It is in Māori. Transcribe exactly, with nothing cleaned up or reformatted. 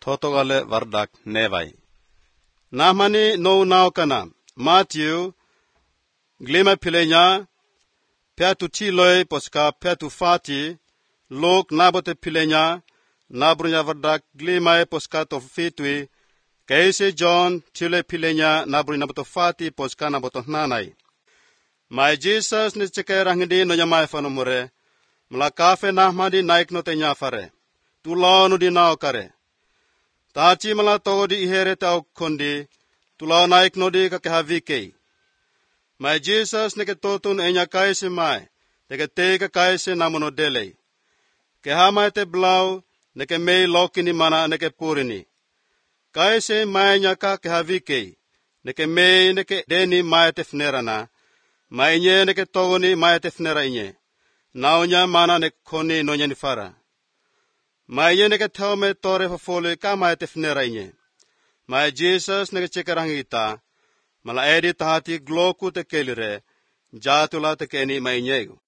thotogale vardak nevai. Namani no nao kana, Matthew, glima pilenya, peatu tiloi poska peatu fati, lok nabote pilenya, nabrunya vardak glima poska to fitwi, kaisi John tile pilenya nabrunya naboto fati poska naboto nanai. Mai Jesus ni cekerangdi no nyamai fanomure, mlakafe nahmadi naik no tenya fare, tulao no di nao kare. Tachi mala togo di ihere tau kondi, tulao naik no di kakehavike. Mai Jesus neke totun enya kaisi mai, teke teka kaisi namono delei. Kehamai te blau, neke mei lokini mana neke purini. Kaisi mai nyaka kehavike, neke mei neke deni mai te fnerana, mai nye neke togoni mai te fnera inye. Naunya mana nek koni nonya nifara. Mai nye neke taume tore fafole ka mai te fnera inye. Mai Jesus neke cekerangita, mala edi tahati gloku te kelire, jatula te keni mai nyegu.